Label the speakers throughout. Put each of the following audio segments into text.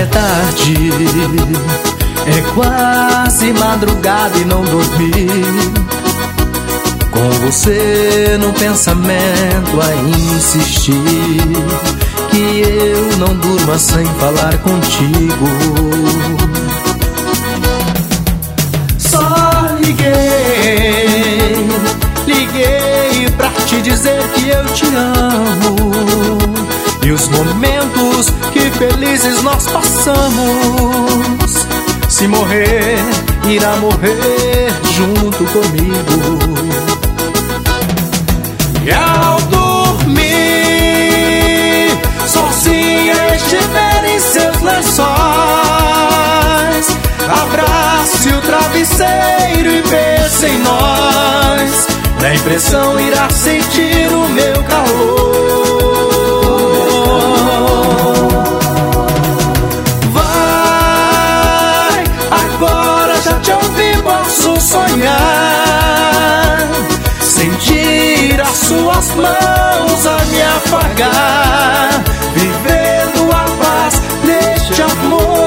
Speaker 1: tarde, é quase madrugada e não dormi. Com você no pensamento a insistir, que eu não durma sem falar contigo. Só liguei pra te dizer que eu te amo, e os momentos que felizes nós passamos. Se morrer, irá morrer junto comigo. E ao dormir, sozinha estiver em seus lençóis, abrace o travesseiro e pense em nós. Na impressão irá sentir o meu calor. Vai, agora já te ouvi, posso sonhar, sentir as suas mãos a me afagar, vivendo a paz deste amor.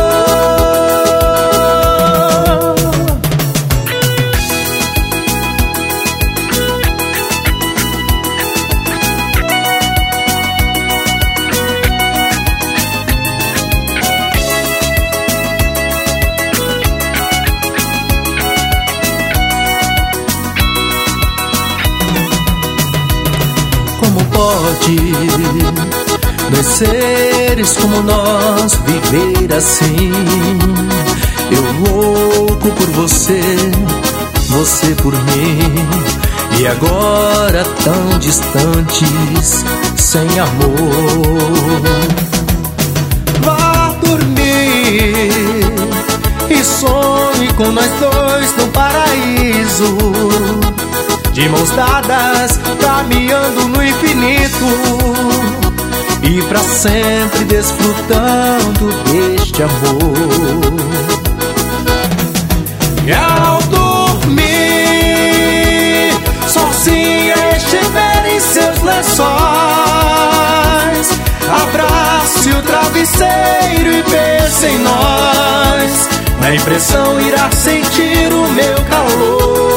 Speaker 1: Como pode dois seres como nós viver assim? Eu louco por você, você por mim, e agora tão distantes, sem amor. Vá dormir e sonhe com nós dois no paraíso, de mãos dadas, caminhando no infinito, e pra sempre desfrutando deste amor. E ao dormir, sozinha estiver em seus lençóis, abrace o travesseiro e pense em nós. Na impressão irá sentir o meu calor.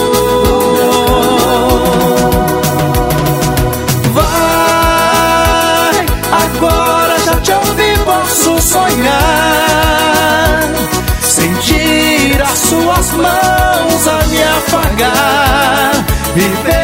Speaker 1: Sonhar, sentir as suas mãos a me afagar, viver